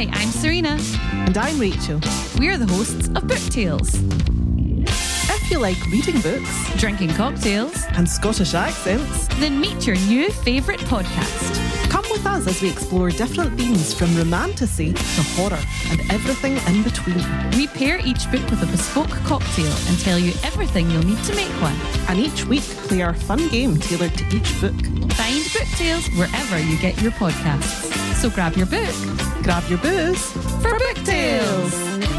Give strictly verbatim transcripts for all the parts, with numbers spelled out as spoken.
Hi, I'm Serena. And I'm Rachel. We're the hosts of Book Tales. If you like reading books Drinking cocktails, and Scottish accents, then meet your new favourite podcast. come with us as we explore different themes from romantasy to horror and everything in between. We pair each book with a bespoke cocktail and tell you everything you'll need to make one. And each week play our fun game tailored to each book. Find Book Tales wherever you get your podcasts. So grab your book Grab your booze for Book Tales.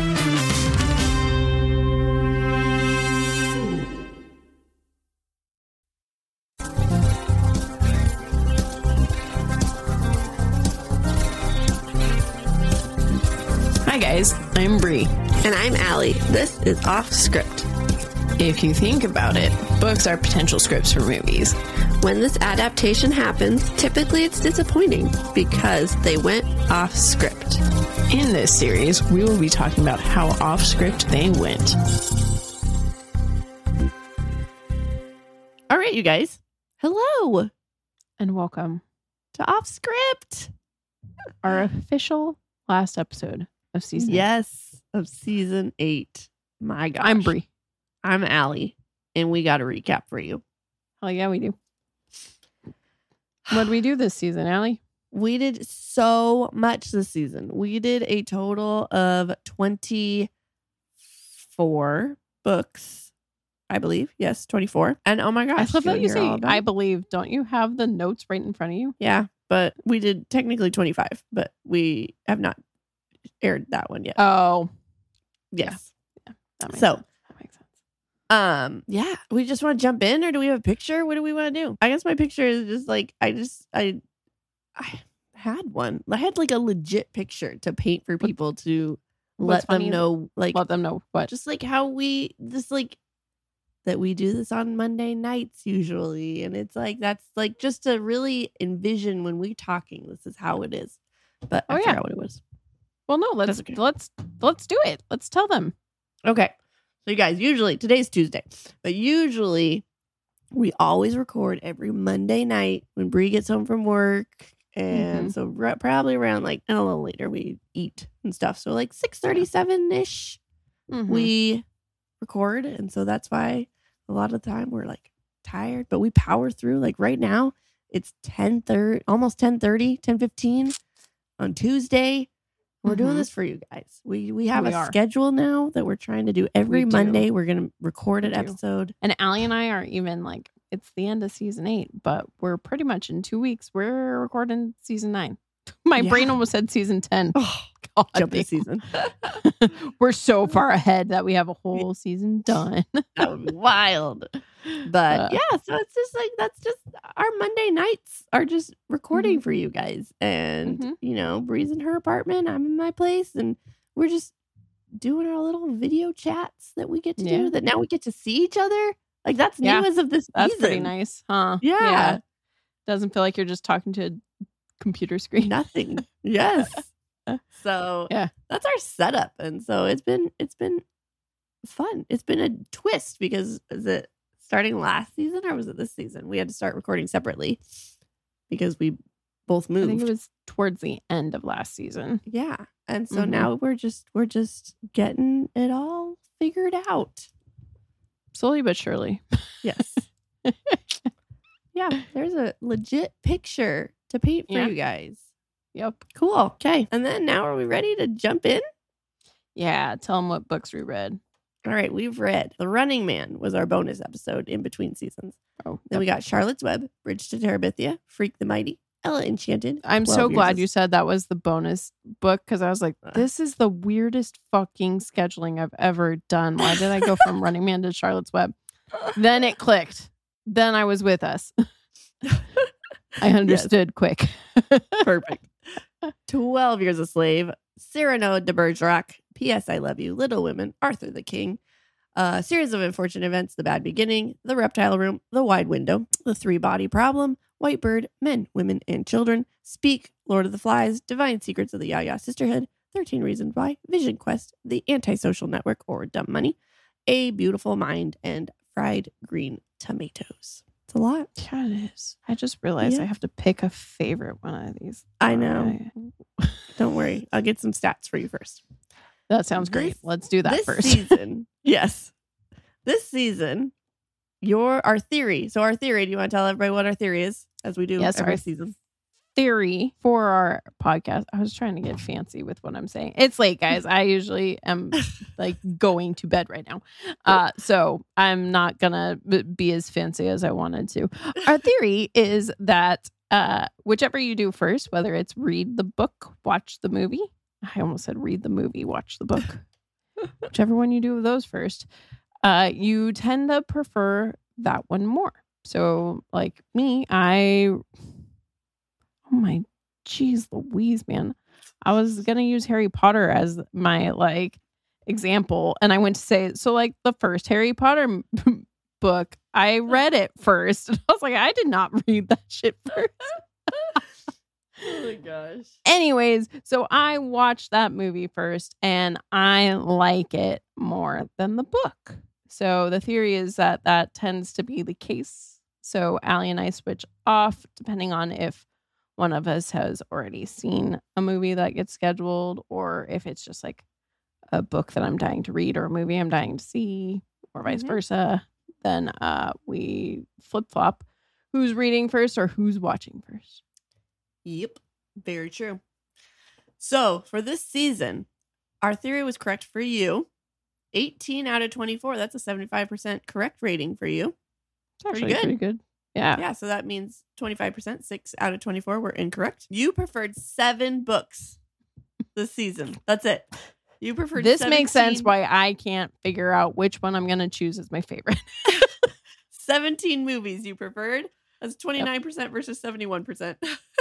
Hi guys, I'm Bree. And I'm Allie. This is Off Script. If you think about it, books are potential scripts for movies. When this adaptation happens, typically it's disappointing because they went off script. In this series, we will be talking about how off script they went. All right, you guys. Hello And welcome to Off Script. our official last episode of season eight. Yes, of season eight. My gosh. I'm Bree. I'm Allie, and we got a recap for you. Hell yeah, we do. What did we do this season, Allie? We did so much this season. We did a total of twenty-four books, I believe. Yes, twenty-four. And oh my gosh. I love you that you wanna hear all say, about I it? believe. Don't you have the notes right in front of you? Yeah, but we did technically twenty-five, but we have not aired that one yet. Oh, Yes. that makes So, sense. That makes sense. Um, yeah, we just want to jump in, or do we have a picture? What do we want to do? I guess my picture is just like, I just, I, I had one. I had like a legit picture to paint for people to What's let them funny is- know, like, Let them know what. just like how we, just like, that we do this on Monday nights usually. And it's like, that's like just to really envision when we're talking, this is how it is. But I Oh, yeah. forgot what it was. Well, no, let's That's okay. let's let's do it. Let's tell them. Okay. So you guys, usually today's Tuesday, but usually we always record every Monday night when Bree gets home from work. And Mhm. so r- probably around like and a little later we eat and stuff. So like six thirty-seven ish Mhm. we record. And so that's why a lot of the time we're like tired, but we power through. Like right now it's ten thirty, almost ten thirty, ten fifteen on Tuesday. We're doing Mhm. this for you guys. We we have We a are. schedule now that we're trying to do every We do. Monday. We're going to record an We do. episode. And Allie and I are even like, it's the end of season eight, but we're pretty much in two weeks. We're recording season nine. My Yeah. brain almost said season ten. Oh, God, jump the damn. season. We're so far ahead that we have a whole season done. That would be wild. But Uh, yeah, so it's just like that's just our Monday nights are just recording for you guys. And Mhm. you know, Bree's in her apartment, I'm in my place, and we're just doing our little video chats that we get to Yeah. do that now we get to see each other. Like that's new Yeah. as of this That's season. pretty nice, huh? Yeah. Doesn't feel like you're just talking to a computer screen. Nothing. Yes. So Yeah. that's our setup. And so it's been it's been fun. It's been a twist because is it starting last season or was it this season? We had to start recording separately because we both I moved. think it was towards the end of last season. Yeah. And so Mhm. now we're just we're just getting it all figured out. Slowly but surely. Yes. Yeah, there's a legit picture to paint for Yeah. you guys. Yep. Cool. Okay. And then now are we ready to jump in? Yeah. Tell them what books we read. All right, we've read The Running Man was our bonus episode in between seasons. Oh, Then we got Charlotte's Web, Bridge to Terabithia, Freak the Mighty, Ella Enchanted. I'm so twelve Years glad a- you said that was the bonus book because I was like, Uh. this is the weirdest fucking scheduling I've ever done. Why did I go from Running Man to Charlotte's Web? Then it clicked. Then I was with us. I understood quick. Perfect. twelve Years a Slave, Cyrano de Bergerac, P S I Love You, Little Women, Arthur the King, a series of unfortunate events, The Bad Beginning, The Reptile Room, The Wide Window, The Three Body Problem, White Bird, Men, Women, and Children, Speak, Lord of the Flies, Divine Secrets of the Yaya Sisterhood, thirteen Reasons Why, Vision Quest, The Antisocial Network, or Dumb Money, A Beautiful Mind, and Fried Green Tomatoes. It's a lot. Yeah, it is. I just realized Yeah. I have to pick a favorite one of these. I know. I- Don't worry. I'll get some stats for you first. That sounds great. This- Let's do that this first. season, yes. This season, your our theory. So our theory, do you want to tell everybody what our theory is as we do Yes, every our season? Theory for our podcast. I was trying to get fancy with what I'm saying. It's late, guys. I usually am like going to bed right now. Uh, so I'm not gonna b- be as fancy as I wanted to. Our theory is that uh, whichever you do first, whether it's read the book, watch the movie. I almost said read the movie, watch the book. Whichever one you do of those first, uh, you tend to prefer that one more. So like me, I... Oh my geez Louise, man. I was going to use Harry Potter as my like example. And I went to say, so like the first Harry Potter m- book, I read it first. And I was like, I did not read that shit first. Oh my gosh. Anyways, so I watched that movie first and I like it more than the book. So the theory is that that tends to be the case. So Allie and I switch off depending on if one of us has already seen a movie that gets scheduled, or if it's just like a book that I'm dying to read or a movie I'm dying to see, or vice Mhm. versa. Then uh, we flip flop who's reading first or who's watching first. Yep. Very true. So for this season, our theory was correct for you. eighteen out of twenty-four. That's a seventy-five percent correct rating for you. It's actually Pretty good. pretty good. Yeah. Yeah, so that means twenty-five percent, six out of twenty-four were incorrect. You preferred seven books this season. That's it. You preferred This makes sense seventeen why I can't figure out which one I'm going to choose as my favorite. seventeen movies you preferred. That's twenty-nine percent versus seventy-one percent.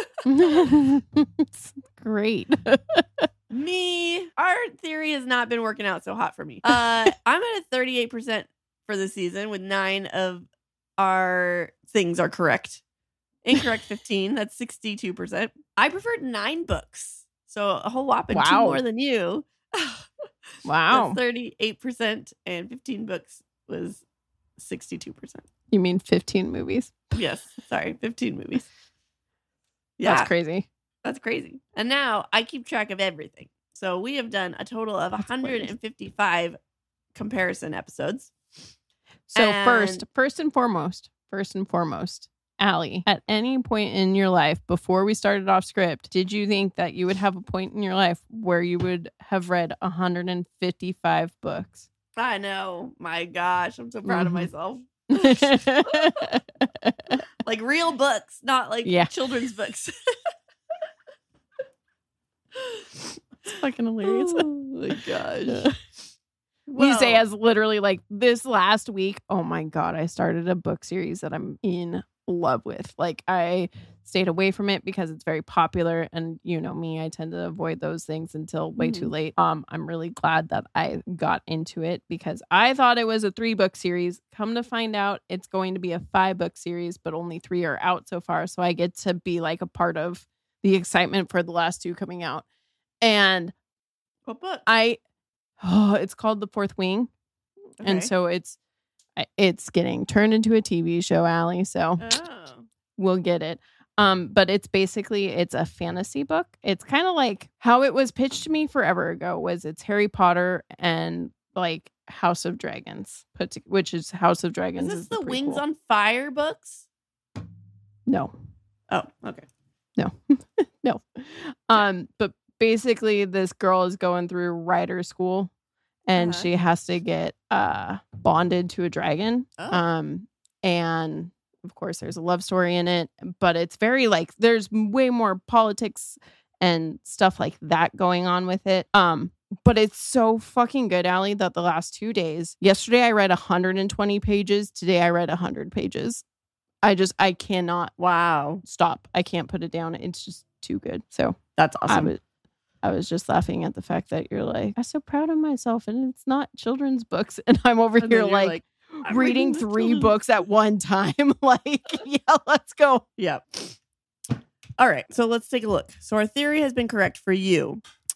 It's great. Me, our theory has not been working out so hot for me. Uh, I'm at a thirty-eight percent for the season with nine of our things are correct. Incorrect fifteen. That's sixty-two percent. I preferred nine books. So a whole whopping two Wow. more than you. Wow. That's thirty-eight percent and fifteen books was sixty-two percent. You mean fifteen movies? Yes. Sorry. fifteen movies. Yeah. That's crazy. That's crazy. And now I keep track of everything. So we have done a total of That's one hundred fifty-five comparison episodes. So And- first, first and foremost, first and foremost, Allie, at any point in your life before we started off script, did you think that you would have a point in your life where you would have read one hundred fifty-five books? I know. My gosh. I'm so proud of Mhm. myself. Like real books, not like Yeah. children's books. It's fucking hilarious. Oh my gosh. We say Well, as literally like this last week, oh my God, I started a book series that I'm in love with. Like I stayed away from it because it's very popular. And you know me, I tend to avoid those things until way too Mhm. late. Um, I'm really glad that I got into it because I thought it was a three book series. Come to find out, it's going to be a five book series, but only three are out so far. So I get to be like a part of the excitement for the last two coming out. And what book? I, oh, it's called The Fourth Wing. And Okay. so it's it's getting turned into a T V show, Allie. So Oh. we'll get it. Um, but it's basically it's a fantasy book. It's kind of like how it was pitched to me forever ago. Was it's Harry Potter and like House of Dragons, put to, which is House of Is Dragons. this is the, the Wings prequel. on Fire books? No, Oh, okay. no, no. Um, but basically, this girl is going through writer school, and Uh-huh. she has to get uh bonded to a dragon. Oh. Um, and of course, there's a love story in it, but it's very like there's way more politics and stuff like that going on with it. Um, but it's so fucking good, Allie, that the last two days, yesterday I read one hundred twenty pages. Today I read one hundred pages. I just, I cannot Wow. stop. I can't put it down. It's just too good. So That's I awesome. was, I was just laughing at the fact that you're like, I'm so proud of myself and it's not children's books. And I'm over And then here you're like, I'm reading the three children's- books at one time. Like, yeah, let's go. Yeah. All right. So let's take a look. So our theory has been correct for you.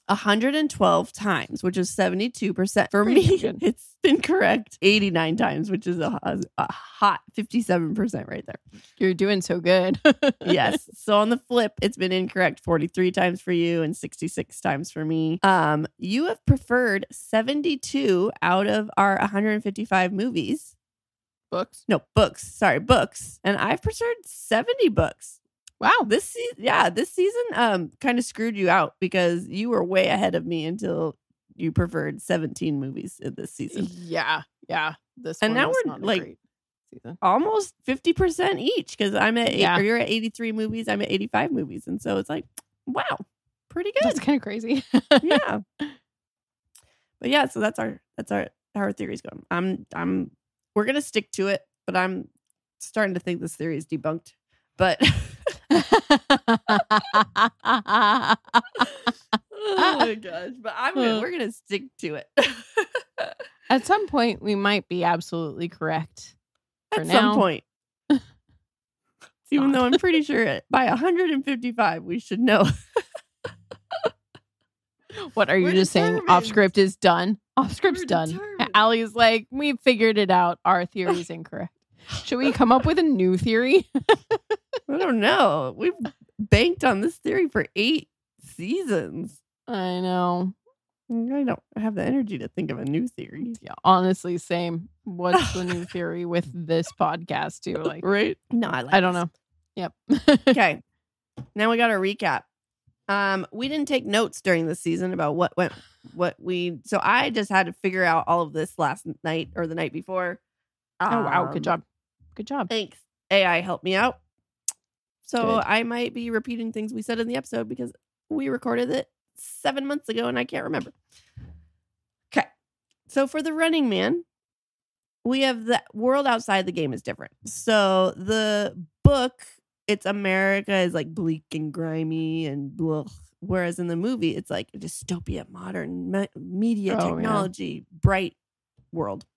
one hundred twelve times, which is seventy-two percent. For Pretty me, good. it's been correct eighty-nine times, which is a, a hot fifty-seven percent right there. You're doing so good. Yes. So on the flip, it's been incorrect forty-three times for you and sixty-six times for me. Um, you have preferred seventy-two out of our one hundred fifty-five movies. Books. No, books. Sorry, books. And I've preferred seventy books. Wow. This season, yeah, this season um kind of screwed you out because you were way ahead of me until you preferred seventeen movies in this season. Yeah. Yeah. This And one now was we're, not a like, great season. Almost fifty percent each because I'm at eight, Yeah. or you're at eighty-three movies, I'm at eighty-five movies. And so it's like, wow, pretty good. That's kind of crazy. Yeah. But yeah, so that's our that's our how our theory's going. I'm I'm we're gonna stick to it, but I'm starting to think this theory is debunked. But oh my gosh. But I'm gonna we're gonna stick to it. At some point, we might be absolutely correct. For At now, some point. Even not. though I'm pretty sure it, by one hundred fifty-five, we should know. What are you We're just saying? determined. Off script is done. Off script's We're done. determined. Allie's like, we figured it out. Our theory is incorrect. Should we come up with a new theory? I don't know. We've banked on this theory for eight seasons. I know. I don't have the energy to think of a new theory. Yeah, honestly, same. What's the new theory with this podcast too? Like, Right? No, I like I don't this. know. Yep. Okay. Now we got a recap. Um, we didn't take notes during this season about what went what we so I just had to figure out all of this last night or the night before. Oh wow, Um, good job. Good job. Thanks. A I helped me out. So Good. I might be repeating things we said in the episode because we recorded it seven months ago and I can't remember. Okay. So for the Running Man, we have the world outside the game is different. So the book, it's America is like bleak and grimy and blah. Whereas in the movie, it's like a dystopia, modern me- media, Oh, yeah. technology, bright world.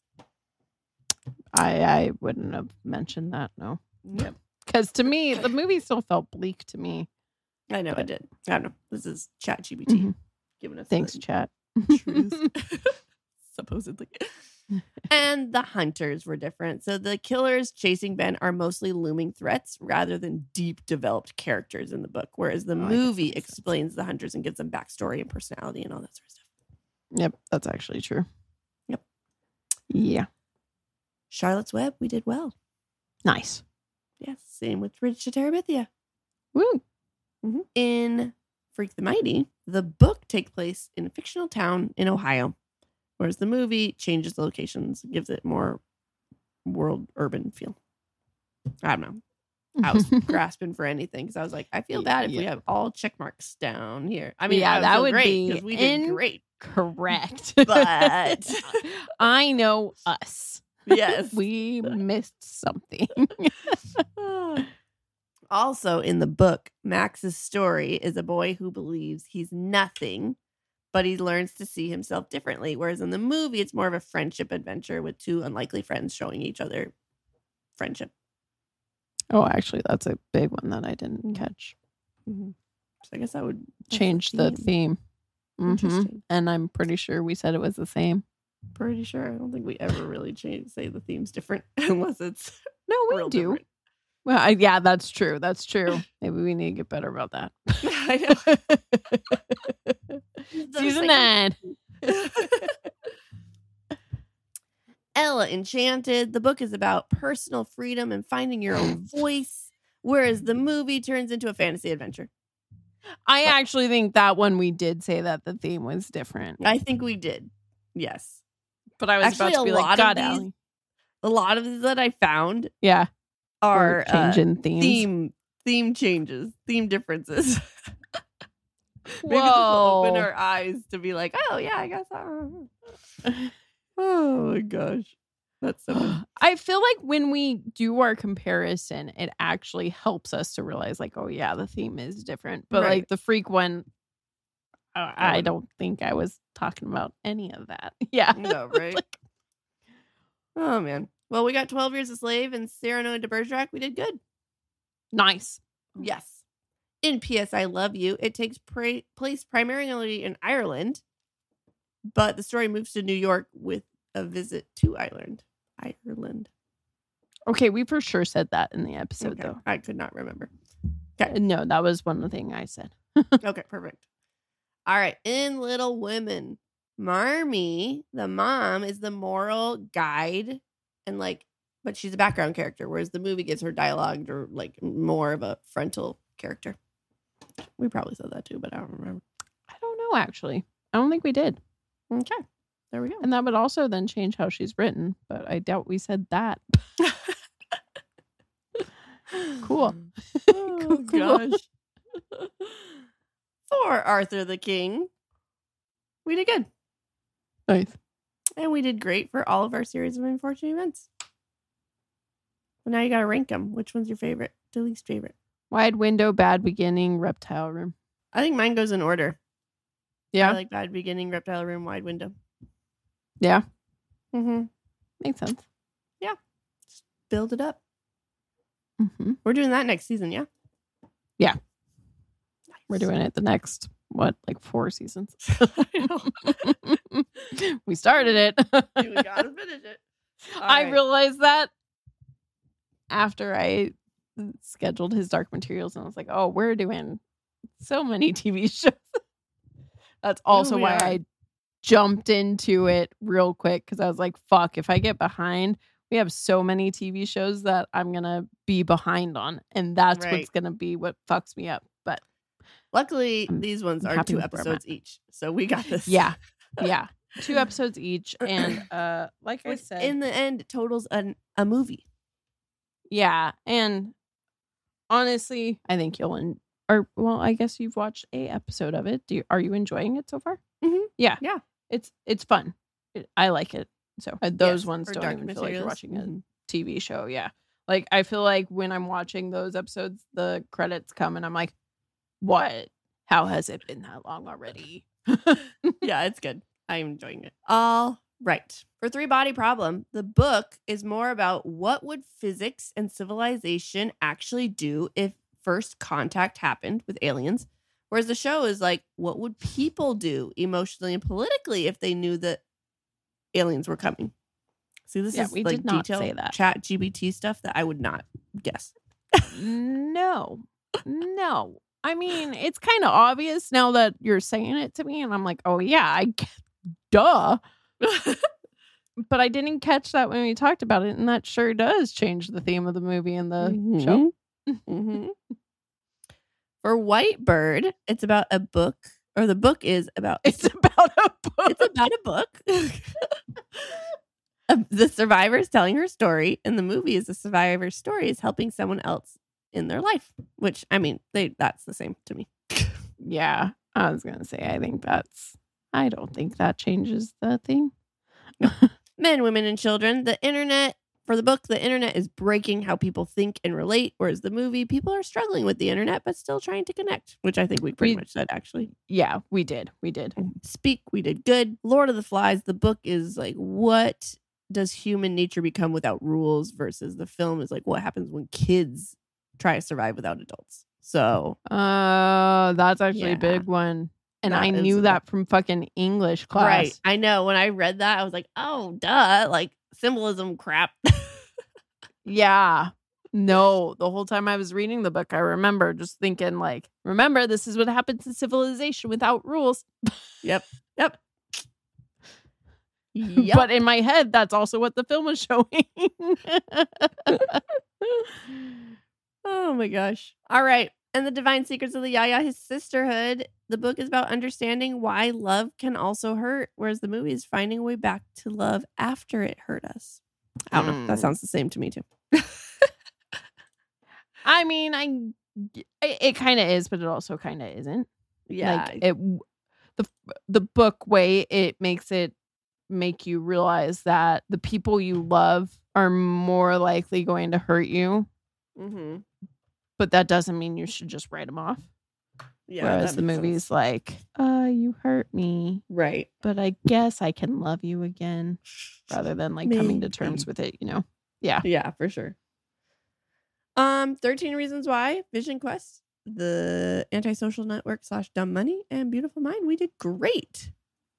I I wouldn't have mentioned that. No, Yep. because to me, the movie still felt bleak to me. I know I did. I don't know. This is Chat G P T Mhm. giving us Thanks, the chat. truth. Supposedly. And the hunters were different. So the killers chasing Ben are mostly looming threats rather than deep developed characters in the book. Whereas the Oh, I guess that movie makes sense. explains the hunters and gives them backstory and personality and all that sort of stuff. Yep, that's actually true. Yep. Yeah. Charlotte's Web, we did well. Nice. Yes. Same with Bridge to Terabithia. Woo. Mhm. In Freak the Mighty, the book takes place in a fictional town in Ohio, whereas the movie changes the locations, gives it more world urban feel. I don't know. I was grasping for anything because I was like, I feel bad if we Yeah. have all check marks down here. I mean, Yeah, I would that feel would great be because we did in- great. Correct. But- I know us. Yes. We missed something. Also, in the book, Max's story is a boy who believes he's nothing, but he learns to see himself differently. Whereas in the movie, it's more of a friendship adventure with two unlikely friends showing each other friendship. Oh, actually, that's a big one that I didn't catch. So I guess that would that's Change the theme. Mhm. Interesting. And I'm pretty sure we said it was the same. Pretty sure. I don't think we ever really change say the theme's different unless it's No, we real do. different. Well, I, yeah, that's true. That's true. Maybe we need to get better about that. I know. Season nine. Ella Enchanted. The book is about personal freedom and finding your own voice, whereas the movie turns into a fantasy adventure. I actually think that one we did say that the theme was different. I think we did. Yes. But I was Actually, about to a be lot like, of God, these Allie. A lot of these that I found Yeah. are We're uh, changing themes. theme theme changes, theme differences. Maybe this will Whoa. open our eyes to be like, oh yeah, I guess. I oh my gosh, that's so much. I feel like when we do our comparison, it actually helps us to realize, like, oh yeah, the theme is different. But Right. like the freak one, uh, That I one- don't think I was talking about any of that. Yeah. No, right? Like- Oh man. Well, we got twelve Years a Slave and Cyrano de Bergerac. We did good. Nice. Yes. In P S I Love You, it takes pra- place primarily in Ireland, but the story moves to New York with a visit to Ireland. Ireland. Okay, we for sure said that in the episode, Okay. though. I could not remember. No, that was one thing I said. Okay, perfect. All right. In Little Women, Marmee, the mom, is the moral guide and like, but she's a background character, whereas the movie gives her dialogue or like more of a frontal character. We probably said that too, but I don't remember. I don't know, actually. I don't think we did. Okay. There we go. And that would also then change how she's written, but I doubt we said that. Cool. Oh, Cool, cool. gosh. For Arthur the King, we did good. Nice. And we did great for all of our series of unfortunate events. So now you got to rank them. Which one's your favorite to least favorite? Wide Window, Bad Beginning, Reptile Room. I think mine goes in order. Yeah. I like Bad Beginning, Reptile Room, Wide Window. Yeah. Mm-hmm. Makes sense. Build it up. Mm-hmm. We're doing that next season, yeah? Yeah. Nice. We're doing it the next, what, like four seasons? We started it. We gotta finish it. All I right. realized that after I scheduled his Dark Materials, and I was like, oh, we're doing so many T V shows. That's also we why are. I jumped into it real quick, because I was like, fuck, if I get behind, we have so many T V shows that I'm going to be behind on. And that's Right. what's going to be what fucks me up. But Luckily, I'm- these ones I'm are happy two with where I'm episodes each. So we got this. yeah, yeah. Two episodes each. And uh, like I Which said, in the end totals an, a movie. yeah. And honestly, I think you'll, en- or well, I guess you've watched a episode of it. Do you, are you enjoying it so far? Mhm. Yeah. Yeah. It's, it's fun. It, I like it. So uh, those Yes, ones for don't Dark even feel like you're Materials. watching a Mhm. T V show. Yeah. Like I feel like when I'm watching those episodes, the credits come and I'm like, what? How has it been that long already? Yeah, it's good. I'm enjoying it. All right. For Three Body Problem, the book is more about what would physics and civilization actually do if first contact happened with aliens, whereas the show is like, what would people do emotionally and politically if they knew that aliens were coming? See, this Yeah, is we like did not detailed say that. Chat G B T stuff that I would not guess. No, no. I mean, it's kind of obvious now that you're saying it to me, and I'm like, oh yeah, I get, duh. But I didn't catch that when we talked about it, and that sure does change the theme of the movie and the show. Mhm. For White Bird, it's about a book, or the book is about It's about a book. it's about a book. Uh, the survivor is telling her story, and the movie is the survivor's story is helping someone else in their life. Which I mean, they that's the same to me. Yeah, I was gonna say, I think that's. I don't think that changes the thing. Men, women, and children. The internet for the book, the internet is breaking how people think and relate, whereas the movie, people are struggling with the internet but still trying to connect. Which I think we pretty We- much said actually. Yeah, we did. We did. Speak, we did good. Lord of the Flies, the book is like, what does human nature become without rules, versus the film is like, what happens when kids try to survive without adults. So Uh, that's actually Yeah. a big one. And That I is knew a- that from fucking English class. right, I know when I read that I was like, oh duh, like symbolism crap. Yeah. No, the whole time I was reading the book, I remember just thinking, like, remember, this is what happens to civilization without rules. Yep. Yep. But in my head, that's also what the film was showing. Oh my gosh. All right. And the Divine Secrets of the Yaya, his sisterhood. The book is about understanding why love can also hurt, whereas the movie is finding a way back to love after it hurt us. I don't know. That Mm. sounds the same to me too. I mean, I it, it kind of is, but it also kind of isn't. Yeah. Like it, the the book way it makes it make you realize that the people you love are more likely going to hurt you, mm-hmm. but that doesn't mean you should just write them off. Yeah. Whereas that the makes movie's sense. like, uh, you hurt me, Right. but I guess I can love you again, rather than like coming to terms Maybe. with it, you know? Yeah. Yeah, for sure. Um, thirteen Reasons Why, Vision Quest. the Antisocial Network slash Dumb Money, and Beautiful Mind. We did great.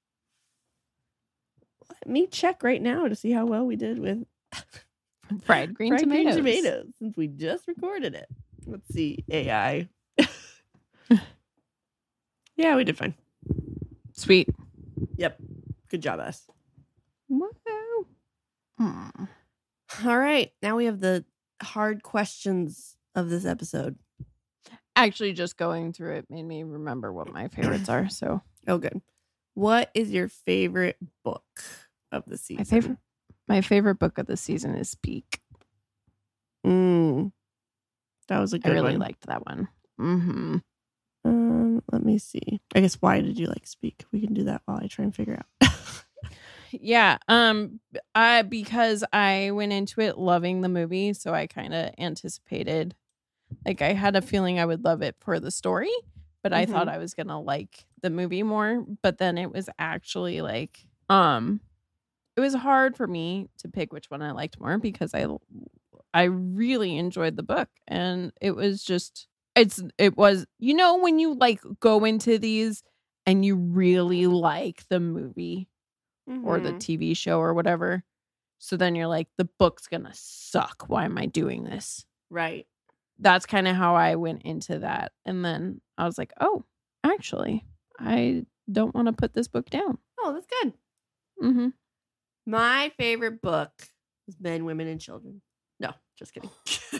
Let me check right now to see how well we did with Fried green fried tomatoes. green tomatoes since we just recorded it. Let's see, A I. Yeah, we did fine. Sweet. Yep. Good job, us. Wow. Hmm. All right. Now we have the hard questions of this episode. Actually, just going through it made me remember what my favorites are. So, Oh, good. What is your favorite book of the season? my favorite, my favorite book of the season is Speak. Mm, that was a I good really one. liked that one. Mm-hmm. Um, let me see. I guess why did you like Speak? We can do that while I try and figure out. Yeah. Um. I because I went into it loving the movie, so I kind of anticipated. Like I had a feeling I would love it for the story, but I Mhm. thought I was gonna like the movie more. But then it was actually like, um, it was hard for me to pick which one I liked more because I, I really enjoyed the book, and it was just, it's, it was, you know, when you like go into these and you really like the movie or the Mhm. T V show or whatever, so then you're like, the book's gonna suck. Why am I doing this? Right. That's kind of how I went into that. And then I was like, oh, actually, I don't want to put this book down. Oh, that's good. Mm-hmm. My favorite book is Men, Women, and Children. No, just kidding.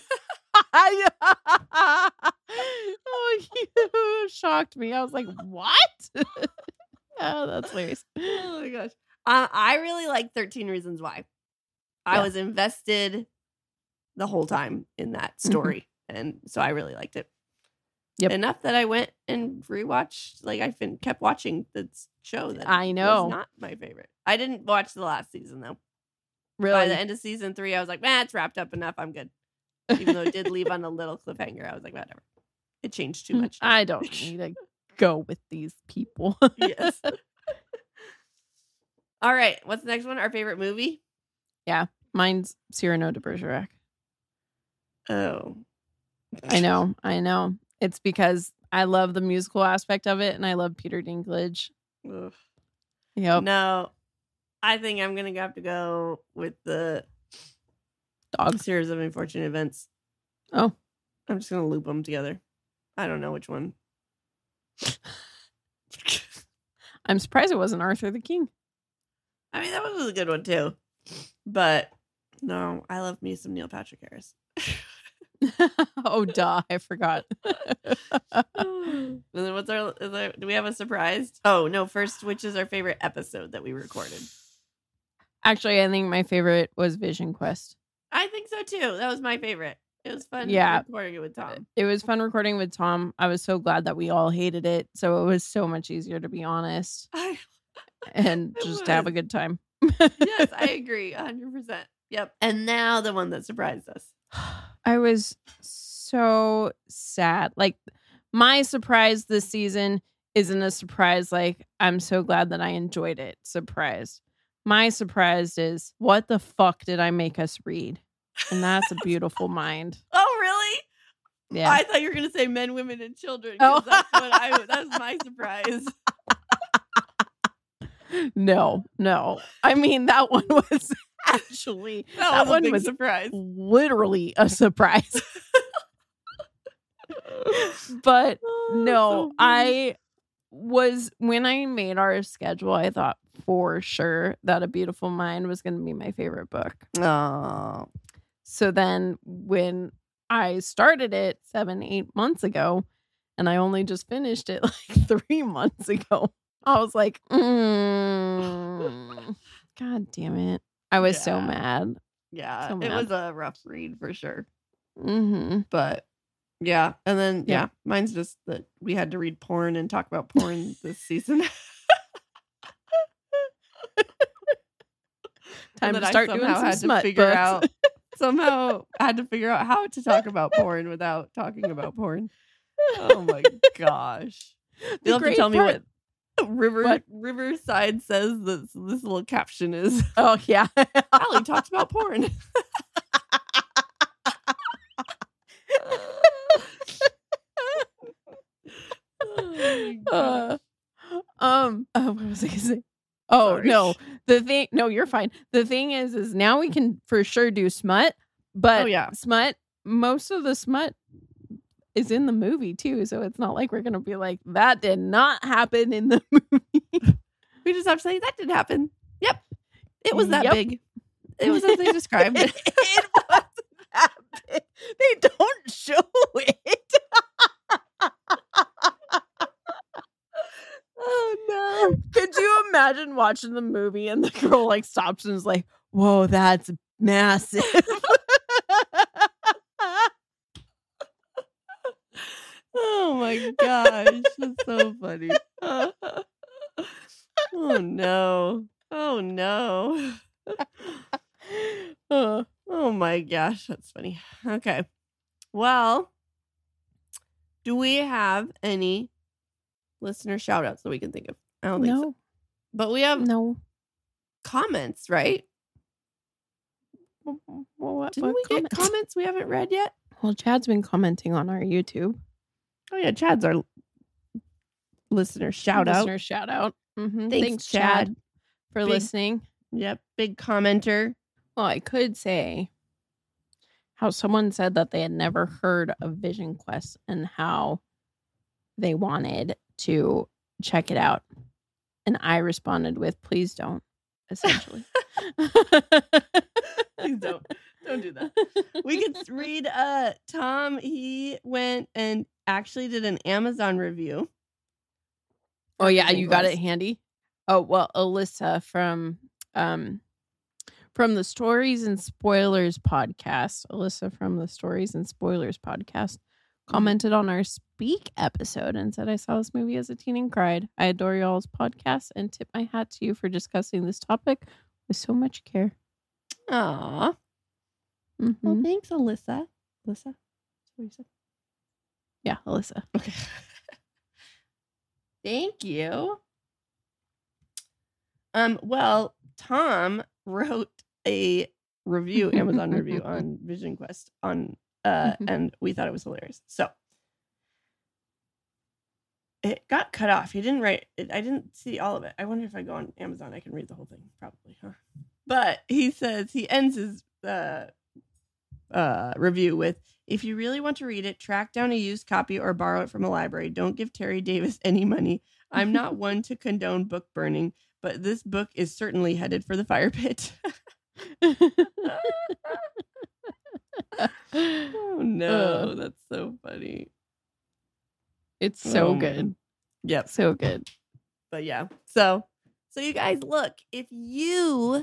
Oh, you shocked me. I was like, what? Oh, that's hilarious. Oh my gosh. Uh, I really like thirteen Reasons Why. I Yeah. was invested the whole time in that story. And so I really liked it. Yep. Enough that I went and rewatched, like I fin- kept watching the show that I know. was not my favorite. I didn't watch the last season though. By Really? the end of season three, I was like, man, it's wrapped up enough. I'm good. Even though it did leave on a little cliffhanger, I was like, whatever. It changed too much. I don't need to go with these people. Yes. All right. What's the next one? Our favorite movie? Mine's Cyrano de Bergerac. Oh. I know. I know. It's because I love the musical aspect of it and I love Peter Dinklage. Ugh. Yep. No, I think I'm gonna have to go with the Dog. series of unfortunate events. Oh. I'm just gonna loop them together. I don't know which one. I'm surprised it wasn't Arthur the King. I mean, that one was a good one too. But no, I love me some Neil Patrick Harris. Oh, duh. I forgot. And then what's our, is there, do we have a surprise? Oh, no. First, which is our favorite episode that we recorded? Actually, I think my favorite was Vision Quest. I think so too. That was my favorite. It was fun Yeah. recording it with Tom. It was fun recording with Tom. I was so glad that we all hated it. So it was so much easier to be honest I, and It just to have a was. good time. yes, I agree. one hundred percent. Yep. And now the one that surprised us. I was so sad. Like, my surprise this season isn't a surprise. Like, I'm so glad that I enjoyed it. Surprise. My surprise is, what the fuck did I make us read? And that's a beautiful mind. Oh, really? Yeah. I thought you were going to say Men, Women, and Children. 'Cause Oh. That's, what I, that's my surprise. No, no. I mean, that one was actually, That, that was a one big was surprise. literally a surprise. But Oh, no, so funny. I was, when I made our schedule, I thought for sure that A Beautiful Mind was going to be my favorite book. Oh. So then when I started it seven, eight months ago, and I only just finished it like three months ago, I was like, mm, God damn it. I was so Yeah. mad. Yeah, So it mad. was a rough read for sure. Mm-hmm. But yeah. And then, yeah, Yeah. mine's just that we had to read porn and talk about porn this season. Time And to then start I doing somehow some had smut to figure books. out somehow I had to figure out how to talk about porn without talking about porn. Oh my gosh. The You'll have to great tell me part- what River What? Riverside says this this little caption is. Oh, yeah. Allie talks about porn. my God. Uh, um, uh, what was I gonna say? Oh Sorry. no, the thing. No, you're fine. The thing is, is now we can for sure do smut, but Oh, yeah. smut. Most of the smut is in the movie too, so it's not like we're gonna be like that did not happen in the movie. We just have to say that did happen. Yep. It was that Yep. big. It was as they described it. It wasn't that big. They don't show it. Oh no. Could you imagine watching the movie and the girl like stops and is like, "Whoa, that's massive." Oh my gosh. That's so funny. Oh no. Oh no. Uh, Oh my gosh. That's funny. Okay. Well, do we have any listener shout outs that we can think of? I don't think so. no, But we have no. comments, right? Well, what, Didn't what we comment? get comments we haven't read yet? Well, Chad's been commenting on our YouTube. Oh yeah, Chad's our listener shout out. Listener shout out. Mm-hmm. Thanks, Thanks, Chad, Chad. for Big- listening. Yep, big commenter. Well, I could say how someone said that they had never heard of Vision Quest and how they wanted to check it out. And I responded with, please don't, essentially. Please don't. Don't do that. We could read uh Tom, he went and actually did an Amazon review. Oh, yeah, Vision you got Quest. it handy. Oh, well, Alyssa from um from the Stories and Spoilers podcast, Alyssa from the Stories and Spoilers podcast commented on our Speak episode and said, I saw this movie as a teen and cried. I adore y'all's podcast and tip my hat to you for discussing this topic with so much care. Aw. Mhm. Well, thanks, Alyssa. Alyssa? That's what you said. Yeah, Alyssa. Okay. Thank you. Um, well, Tom wrote a review, Amazon review on Vision Quest on uh and we thought it was hilarious. So it got cut off. He didn't write it. I didn't see all of it. I wonder if I go on Amazon I can read the whole thing. Probably, huh? But he says he ends his uh uh review with, if you really want to read it, track down a used copy or borrow it from a library. Don't give Terry Davis any money. I'm not one to condone book burning, but this book is certainly headed for the fire pit. Oh no, Uh. that's so funny. It's so Oh, good. man. Yep. So good. But yeah. So so you guys, look, if you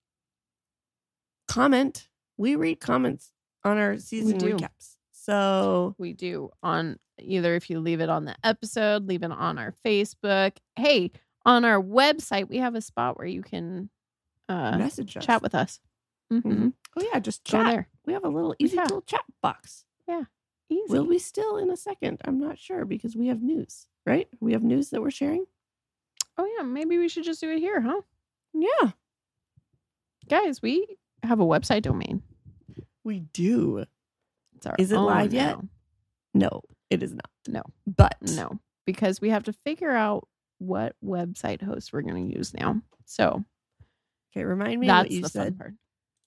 comment, we read comments on our season do. recaps. So We do on either if you leave it on the episode, leave it on our Facebook. Hey, on our website, we have a spot where you can uh, message us. chat with us. Mm-hmm. Mhm. Oh yeah, just Go chat. there. We have a little easy Yeah. little chat box. Easy. Will we still in a second? I'm not sure because we have news, right? We have news that we're sharing. Oh, yeah. Maybe we should just do it here, huh? Yeah, Guys, we have a website domain. we do. It's our Is it own live yet? now. No, it is not. No. But No, because we have to figure out what website host we're going to use now. So okay, remind me that's what you the said. fun part.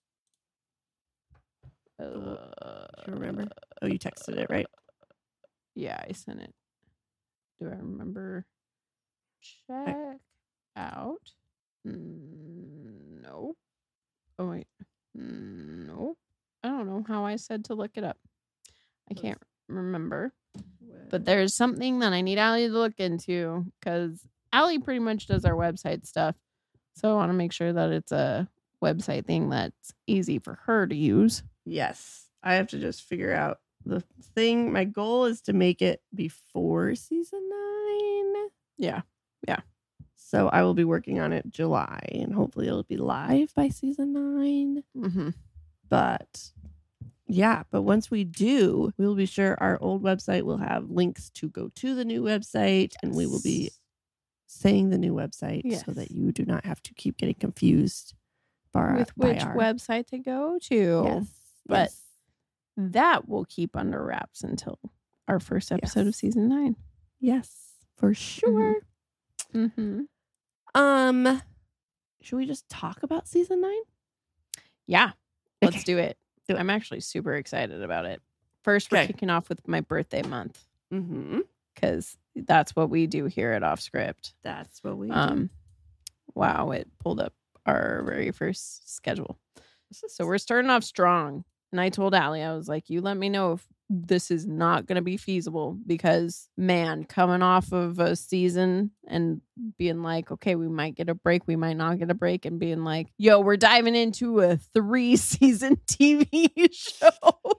Uh, Do you remember? Oh, you texted it, right? Yeah, I sent it. Do I remember? Check out. Mm, Nope. Oh, wait. Mm, Nope. I don't know how I said to look it up. I can't remember. But there's something that I need Allie to look into because Allie pretty much does our website stuff. So I want to make sure that it's a website thing that's easy for her to use. Yes, I have to just figure out the thing. My goal is to make it before season nine. Yeah. So I will be working on it July and hopefully it'll be live by season nine. Mm-hmm. But yeah, but once we do, we will be sure our old website will have links to go to the new website and we will be saying the new website Yes. so that you do not have to keep getting confused by, With by which our, website to go to. Yes, But yes. that will keep under wraps until our first episode Yes. of season nine. Yes. for sure. Mm-hmm. Um, should we just talk about season nine? Yeah, let's Okay. do it. Do it. I'm actually super excited about it. First, we're Okay. kicking off with my birthday month Mm-hmm. because that's what we do here at Off Script. That's what we do. Um, wow, it pulled up our very first schedule. So we're starting off strong. And I told Allie, I was like, you let me know if this is not going to be feasible because, man, coming off of a season and being like, okay, we might get a break, we might not get a break, and being like, yo, we're diving into a three season T V show.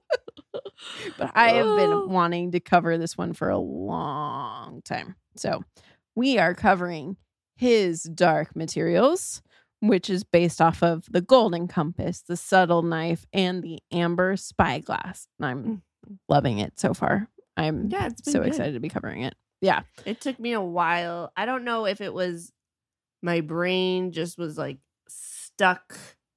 But I have been wanting to cover this one for a long time. So we are covering His Dark Materials, which is based off of the Golden Compass, the Subtle Knife, and the Amber Spyglass. And I'm loving it so far. I'm Yeah, it's been so good. excited to be covering it. Yeah. It took me a while. I don't know if it was my brain just was like stuck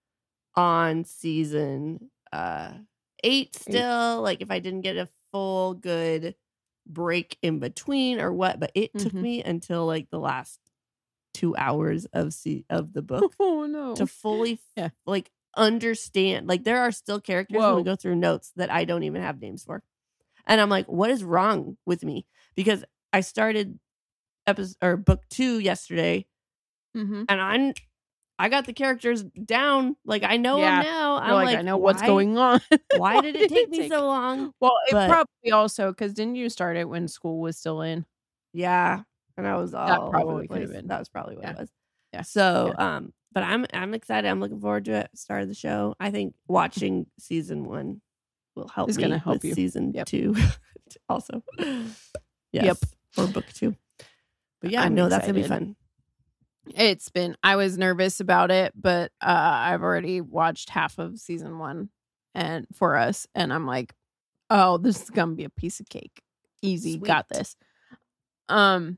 on season uh eight still. Like if I didn't get a full good break in between or what, but it took Mhm. me until like the last two hours of see of the book Oh, no. to fully Yeah. like understand. Like there are still characters when Whoa. we go through notes that I don't even have names for. And I'm like, what is wrong with me? Because I started episode or book two yesterday Mhm. and I'm I got the characters down. Like I know Yeah. them now. You're I'm like, like, I know what's why- going on. Why did it take me so long? Well, it But- probably also because didn't you start it when school was still in? Yeah. And I was all over probably the could have place. been. That was probably what Yeah. it was. Yeah. So, um, but I'm I'm excited. I'm looking forward to it. Start of the show. I think watching season one will help Is me gonna help with you. season Yep. two also. Yes. Yep. For book two. But yeah, I'm no, that's gonna be excited. fun. It's been, I was nervous about it, but uh, I've already watched half of season one and for us. And I'm like, oh, this is going to be a piece of cake. Easy. Got Sweet. this. Um,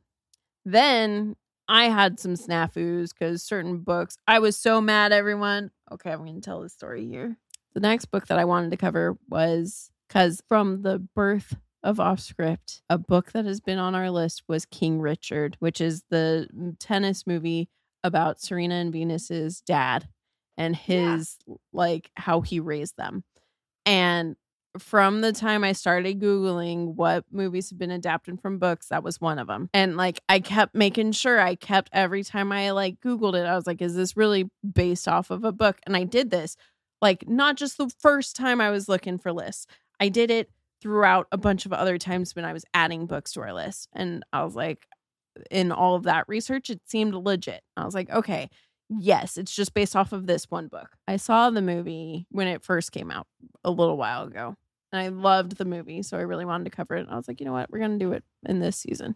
then I had some snafus because certain books, I was so mad, everyone. Okay, I'm going to tell the story here. The next book that I wanted to cover was because from the birth of Off Script, a book that has been on our list was King Richard, which is the tennis movie about Serena and Venus's dad and his like how he raised them. And from the time I started Googling what movies have been adapted from books, that was one of them. And like I kept making sure I kept every time I like Googled it, I was like, is this really based off of a book? And I did this like not just the first time I was looking for lists. I did it throughout a bunch of other times when I was adding books to our list. And I was like, in all of that research, it seemed legit. I was like, okay, yes, it's just based off of this one book. I saw the movie when it first came out a little while ago. And I loved the movie, so I really wanted to cover it. I was like, you know what? We're going to do it in this season.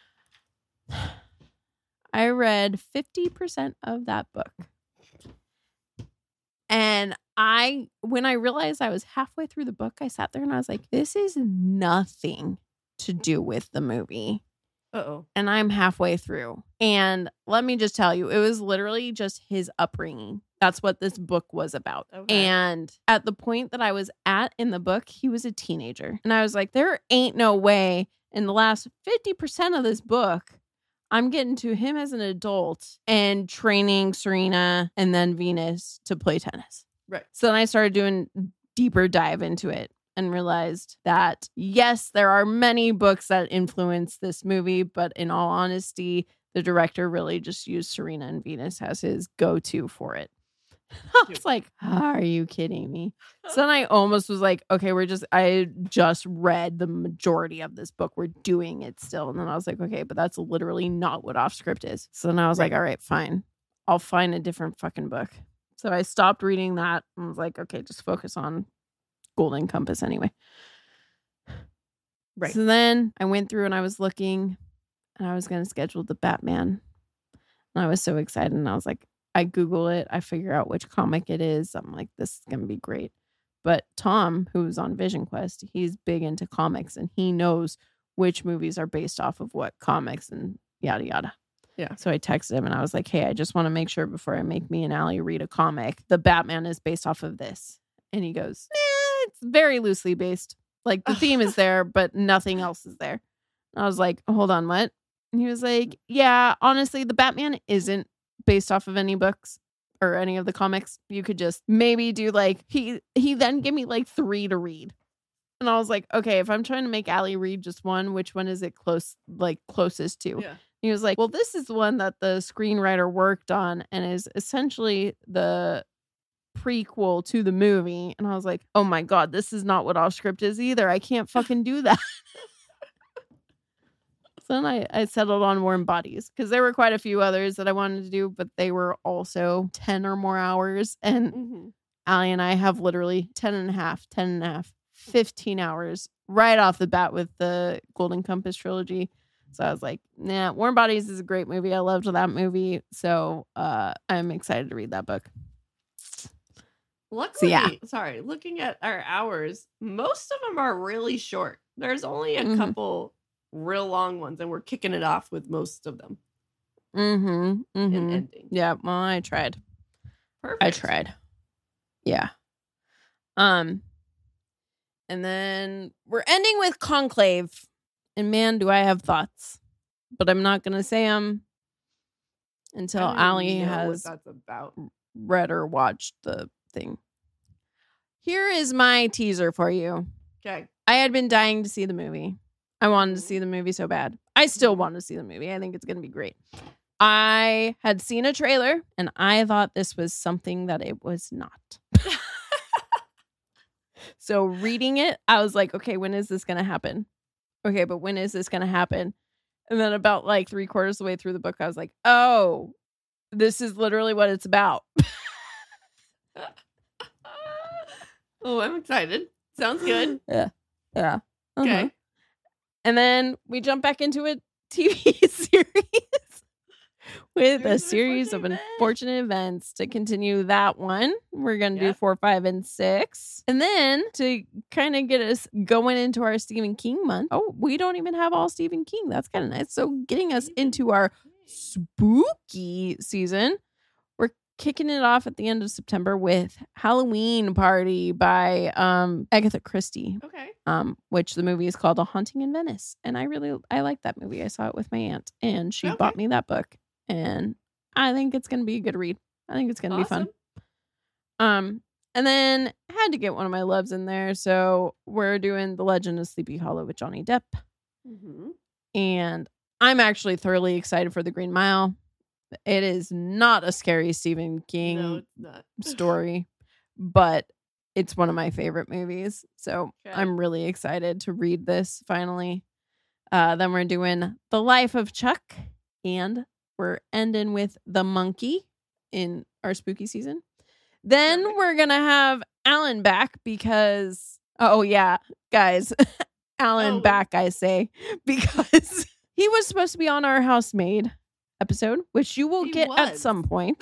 I read fifty percent of that book. And I, when I realized I was halfway through the book, I sat there and I was like, this is nothing to do with the movie. Uh-oh. And I'm halfway through. And let me just tell you, it was literally just his upbringing. That's what this book was about. Okay. And at the point that I was at in the book, he was a teenager. And I was like, there ain't no way in the last fifty percent of this book, I'm getting to him as an adult and training Serena and then Venus to play tennis. Right. So then I started doing deeper dive into it and realized that, yes, there are many books that influence this movie, but in all honesty, the director really just used Serena and Venus as his go-to for it. I was like, are you kidding me? So then I almost was like, okay, we're just, I just read the majority of this book. We're doing it still. And then I was like, okay, but that's literally not what Off Script is. So then I was Right. like, all right, fine. I'll find a different fucking book. So I stopped reading that and was like, okay, just focus on Golden Compass anyway. Right. So then I went through and I was looking and I was going to schedule the Batman. And I was so excited. And I was like, I Google it. I figure out which comic it is. I'm like, this is going to be great. But Tom, who's on Vision Quest, he's big into comics and he knows which movies are based off of what comics and yada, yada. Yeah. So I texted him and I was like, hey, I just want to make sure before I make me and Allie read a comic, the Batman is based off of this. And he goes, eh, it's very loosely based. Like the theme is there, but nothing else is there. And I was like, hold on, what? And he was like, yeah, honestly, the Batman isn't based off of any books or any of the comics. You could just maybe do like, he, he then gave me like three to read. And I was like, okay, if I'm trying to make Allie read just one, which one is it close, like closest to? Yeah. He was like, well, this is the one that the screenwriter worked on and is essentially the prequel to the movie. And I was like, oh my God, this is not what Off Script is either. I can't fucking do that. So then I, I settled on Warm Bodies because there were quite a few others that I wanted to do, but they were also ten or more hours. And Mm-hmm. Allie and I have literally ten and a half, ten and a half, fifteen hours right off the bat with the Golden Compass trilogy. So I was like, nah, Warm Bodies is a great movie. I loved that movie. So uh, I'm excited to read that book. Luckily, yeah. sorry, looking at our hours, most of them are really short. There's only a Mhm. couple real long ones, and we're kicking it off with most of them Mm-hmm. and mm-hmm. ending. Yeah, well, I tried. Perfect. I tried. Yeah. Um, and then we're ending with Conclave. And man, do I have thoughts. But I'm not going to say them until I don't Allie know has what that's about. read or watched the thing. Here is my teaser for you. Okay. I had been dying to see the movie. I wanted to see the movie so bad. I still want to see the movie. I think it's going to be great. I had seen a trailer and I thought this was something that it was not. So reading it, I was like, okay, when is this going to happen? Okay, but when is this going to happen? And then about like three quarters of the way through the book, I was like, oh, this is literally what it's about. Oh, I'm excited. Sounds good. Yeah. Yeah. Uh-huh. Okay. And then we jump back into a T V series with Series a of series of unfortunate unfortunate events to continue that one. We're going to do Yep. four, five, and six. And then to kind of get us going into our Stephen King month. Oh, we don't even have all Stephen King. That's kind of nice. So getting us into our spooky season, we're kicking it off at the end of September with Halloween Party by um, Agatha Christie. Okay. Um, which the movie is called A Haunting in Venice. And I really, I like that movie. I saw it with my aunt and she Okay. bought me that book and I think it's going to be a good read. I think it's going to be fun. Um, and then I had to get one of my loves in there. So we're doing The Legend of Sleepy Hollow with Johnny Depp. Mm-hmm. And I'm actually thoroughly excited for The Green Mile. It is not a scary Stephen King No, it's not. story, but it's one of my favorite movies. So Okay. I'm really excited to read this finally. Uh, then we're doing The Life of Chuck and we're ending with The Monkey in our spooky season. Then Perfect. we're going to have Alan back because, oh yeah, guys, Alan Oh. back, I say, because he was supposed to be on our Housemaid episode, which you will He get at was. some point.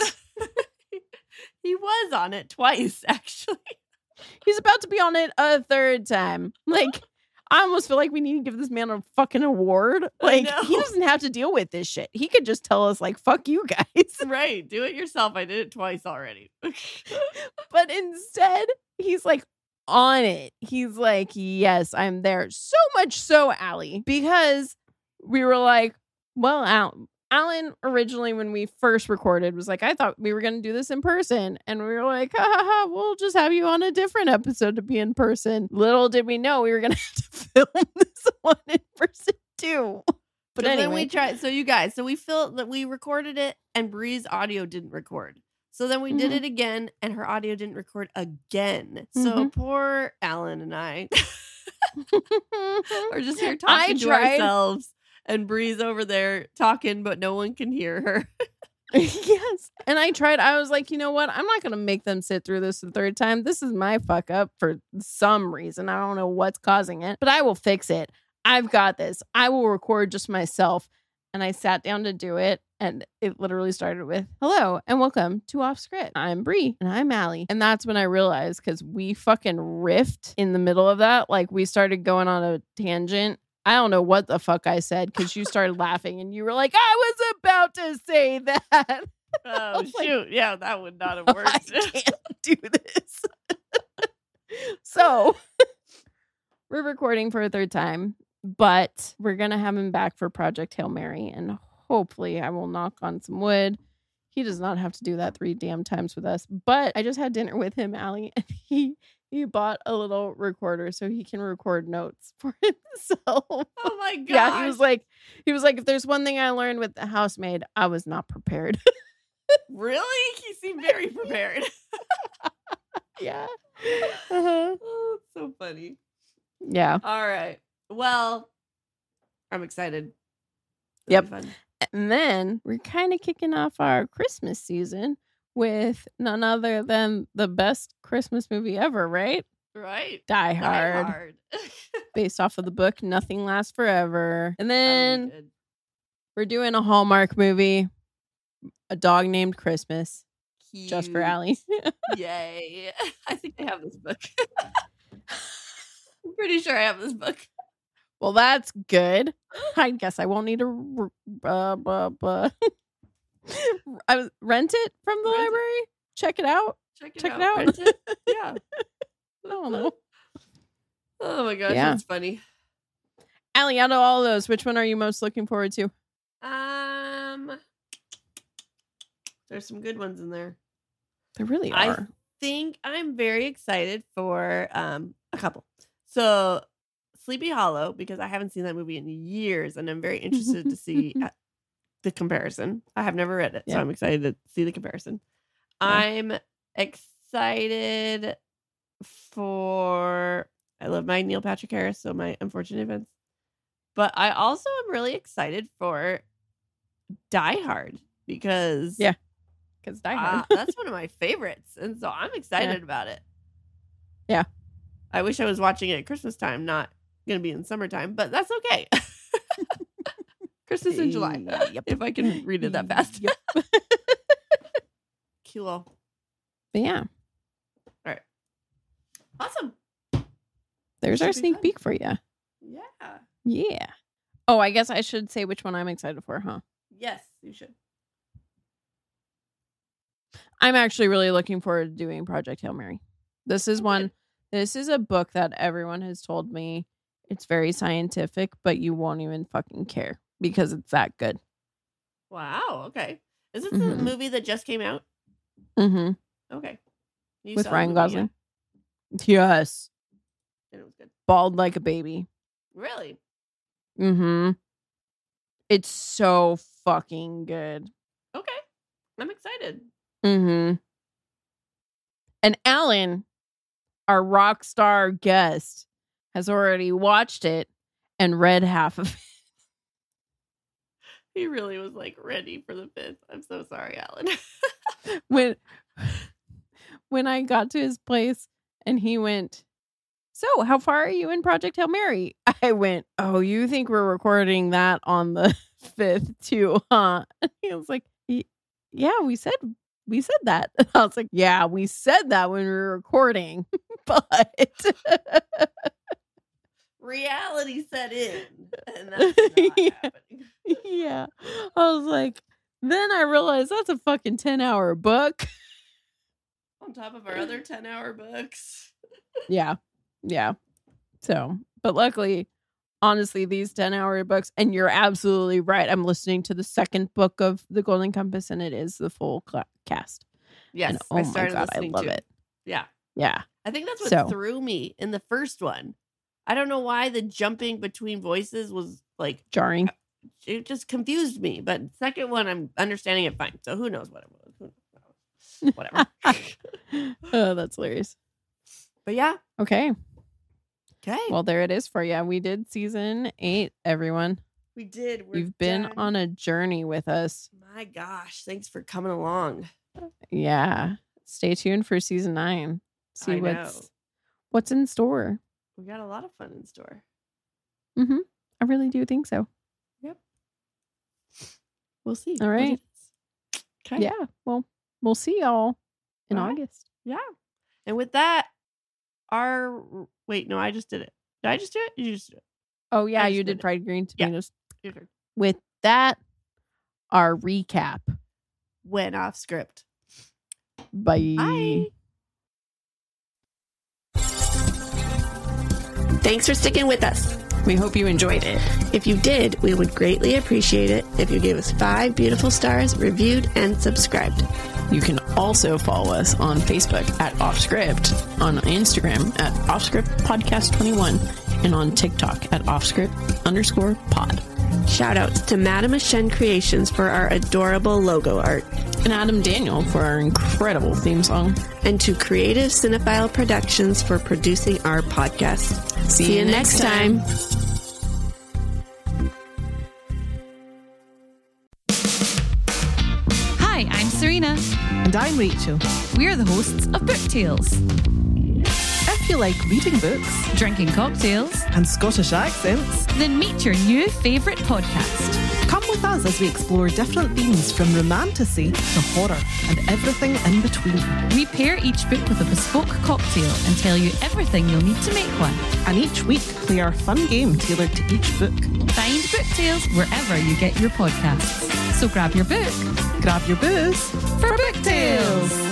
He was on it twice, actually. He's about to be on it a third time. Like, I almost feel like we need to give this man a fucking award. I Like, know. he doesn't have to deal with this shit. He could just tell us, like, fuck you guys. Right. Do it yourself. I did it twice already. But instead, he's like on it. He's like, yes, I'm there. So much so, Allie, because we were like, well, Al- Alan originally, when we first recorded, was like, I thought we were going to do this in person. And we were like, ha ha ha, we'll just have you on a different episode to be in person. Little did we know we were going to have to film this one in person too. But So anyway, then we tried. So you guys, so we felt that we recorded it and Bree's audio didn't record. So then we did Mhm. it again and her audio didn't record again. So Mhm. poor Alan and I are just here I talking to tried. ourselves and Bree's over there talking, but no one can hear her. Yes. And I tried. I was like, you know what? I'm not going to make them sit through this the third time. This is my fuck up for some reason. I don't know what's causing it, but I will fix it. I've got this. I will record just myself. And I sat down to do it. And it literally started with, hello and welcome to Off Script. I'm Bree and I'm Allie. And that's when I realized, because we fucking riffed in the middle of that. Like, we started going on a tangent. I don't know what the fuck I said because you started laughing and you were like, I was about to say that. Oh, was like, shoot. Yeah, that would not have I worked. can't do this. So we're recording for a third time. But we're going to have him back for Project Hail Mary. And hopefully I will knock on some wood. He does not have to do that three damn times with us. But I just had dinner with him, Allie, and he he bought a little recorder so he can record notes for himself. Oh my god! Yeah, he was like, he was like, if there's one thing I learned with the housemaid, I was not prepared. Really? He seemed very prepared. Yeah. Uh-huh. Oh, it's so funny. Yeah. All right. Well, I'm excited. Yep. It'll be fun. And then we're kind of kicking off our Christmas season with none other than the best Christmas movie ever, right? Right. Die Die Hard. Hard. Based off of the book Nothing Lasts Forever. And That'll then be good. we're doing a Hallmark movie, A Dog Named Christmas, just for Cute. Allie. Yay. I think I have this book. I'm pretty sure I have this book. Well, that's good. I guess I won't need to uh, uh, uh, I was rent it from the Rent it. library. Check it out. Check it Check out. it out. Rent it. Yeah. I don't know. Oh my gosh, Yeah. that's funny. Allie, out of all of those, which one are you most looking forward to? Um, there's some good ones in there. There really I are. think I'm very excited for um a couple. So Sleepy Hollow, because I haven't seen that movie in years, and I'm very interested to see uh, the comparison. I have never read it, so Yeah. I'm excited to see the comparison. Yeah. I'm excited for. I love my Neil Patrick Harris, so my Unfortunate Events. But I also am really excited for Die Hard because Yeah. Because Die uh, Hard. that's one of my favorites, and so I'm excited about it. Yeah. I wish I was watching it at Christmas time, not going to be in summertime, but that's okay. Christmas in July, Yep. if I can read it that fast. Yep. Cool. But yeah, Awesome. there's Should our be sneak fun. peek for you. Yeah. Yeah. Oh, I guess I should say which one I'm excited for, huh? Yes, you should. I'm actually really looking forward to doing Project Hail Mary. This is Oh, one, good. this is a book that everyone has told me it's very scientific, but you won't even fucking care because it's that good. Wow. Okay. Is this the Mhm. movie that just came out? Mm-hmm. Okay. You With saw the Ryan movie, Gosling. Yes. yeah? And it was good. Bald like a baby. Really? Mm-hmm. It's so fucking good. Okay. I'm excited. Mm-hmm. And Alan, our rock star guest, has already watched it and read half of it. He really was like ready for the fifth. I'm so sorry, Alan. when when I got to his place and he went, so how far are you in Project Hail Mary? I went, oh, you think we're recording that on the fifth too, huh? And he was like, "Y- yeah, we said we said that. And I was like, yeah, we said that when we were recording, but Reality set in, and that's not Yeah. happening. yeah. I was like, then I realized that's a fucking ten hour book. On top of our other ten hour books. Yeah. Yeah. So, but luckily, honestly, these ten hour books, and you're absolutely right. I'm listening to the second book of The Golden Compass, and it is the full cla cast. Yes, And I oh my started God, I listening love to it. Yeah. Yeah. I think that's what So- threw me in the first one. I don't know why the jumping between voices was like, Jarring. it just confused me. But second one, I'm understanding it fine. So who knows what it was? Who knows? Whatever. Oh, that's hilarious. But yeah. Okay. Okay. Well, there it is for you. We did season eight, everyone. we did. We're You've been done. on a journey with us. My gosh. Thanks for coming along. Yeah. Stay tuned for season nine. See I what's know. what's in store. We got a lot of fun in store. Mm-hmm. I really do think so. We'll see. All right. Okay. Yeah. Well, we'll see y'all in All right. August. Yeah. And with that, our wait, no, I just did it. Did I just do it? You just do it. Oh yeah, I you just did did it. fried green Yeah. tomatoes. Your turn. With that, our recap. Went off script. Bye. Bye. Thanks for sticking with us. We hope you enjoyed it. If you did, we would greatly appreciate it if you gave us five beautiful stars, reviewed, and subscribed. You can also follow us on Facebook at Offscript, on Instagram at Offscript Podcast twenty-one, and on TikTok at Offscript underscore pod. Shout outs to Madame Shen Creations for our adorable logo art. And Adam Daniel for our incredible theme song. And to Creative Cinephile Productions for producing our podcast. See, See you you next next time. time. Hi, I'm Serena. And I'm Rachel. We're the hosts of Book Tales, If you like reading books drinking cocktails, and Scottish accents, then meet your new favourite podcast. come with us as we explore different themes from romantasy to horror and everything in between. We pair each book with a bespoke cocktail and tell you everything you'll need to make one. And each week, play our fun game tailored to each book. Find Book Tales wherever you get your podcasts. So grab your book Grab your booze for Book Tales.